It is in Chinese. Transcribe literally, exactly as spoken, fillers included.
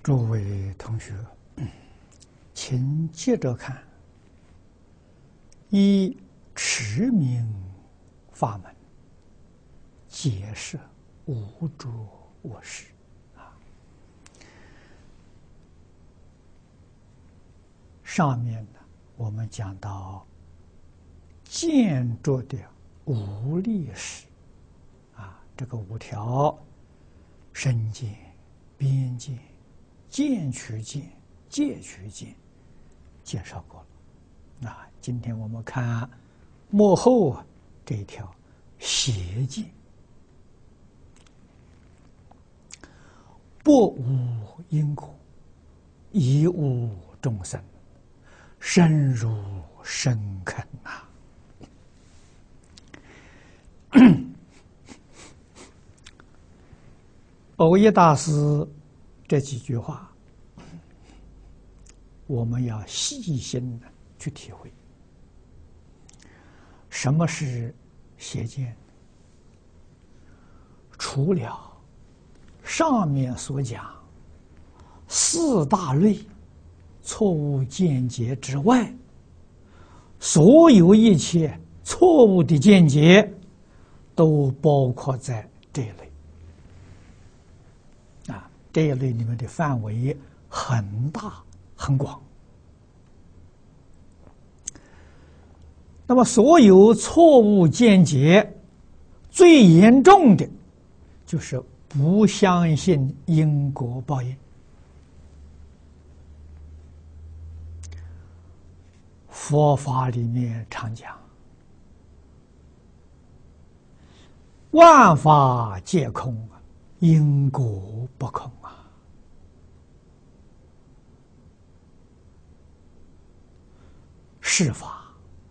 诸位同学，请接着看。依持名法门，解释无着我识啊。上面呢，我们讲到见着的无力识啊，这个五条：身见、边见、见取见、戒取见，介绍过了。啊，今天我们看末后啊这一条邪见，不无因果，亦无众生，深入深坑啊！蕅益大师这几句话，我们要细心的去体会，什么是邪见？除了上面所讲四大类错误见解之外，所有一切错误的见解都包括在这一类。啊，这一类里面的范围很大很广。那么，所有错误见解最严重的，就是不相信因果报应。佛法里面常讲，万法皆空，因果不空啊。是法